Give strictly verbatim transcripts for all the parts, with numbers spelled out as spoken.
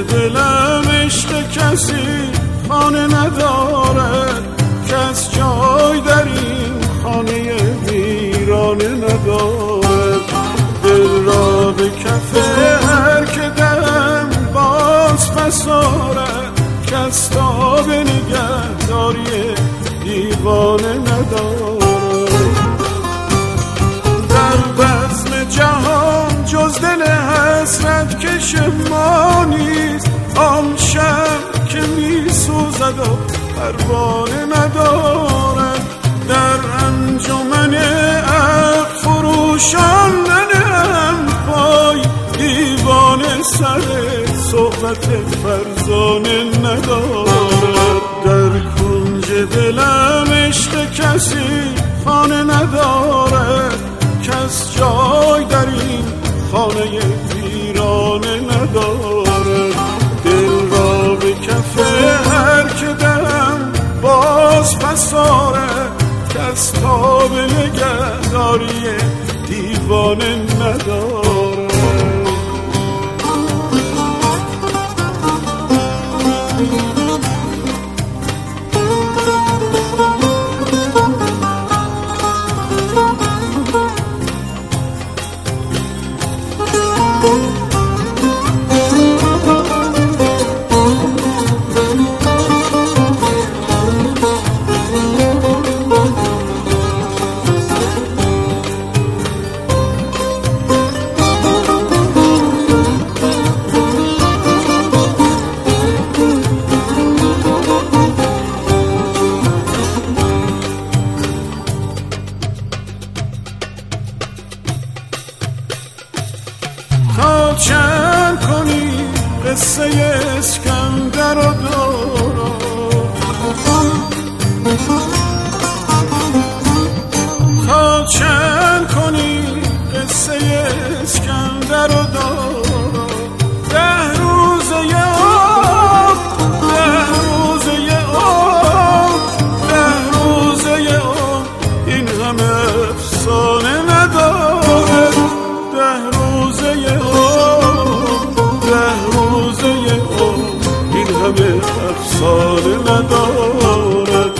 دلم عشق کسی خانه ندارد، کس جای در این خانه ویرانه ندارد. دل را به کف هر که دم باز فسارد، کس تا به نگهداری دیوانه ندارد. در بزم جهان جز دل حسرت کش ما نیست، آن شب که می سوزد و پروانه ندارد. در انجمن عقل فروشان ننهم پای، دیوانه سر صحبت فرزانه ندارد. در کنج دلم عشق کسی خانه ندارد، کس جای در این خانه ویرانه ندارد. دل را به کف هر که دم باز فسارد، کس تا به نگهداری دیوانه ندارد. تا چند کنی قصه اسکندر و دوران، تا چند کنی قصه اسکندر و دوران. ده روزه آب، ده روزه آب، ده روزه آب، این همه افسانه ندارد. ده روزه آب، ده روزه آب، این همه افسانه ندارد.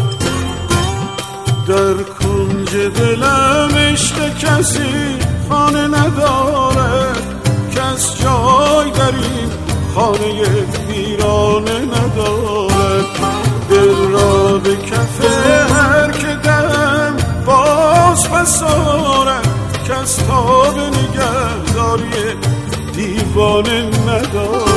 در کنج دلم عشق کسی خانه ندارد، کس جای در این خانه ویرانه ندارد. دل را به کف هر که دم باز فسارد، کس تا به نگهداری دیوانه ندارد.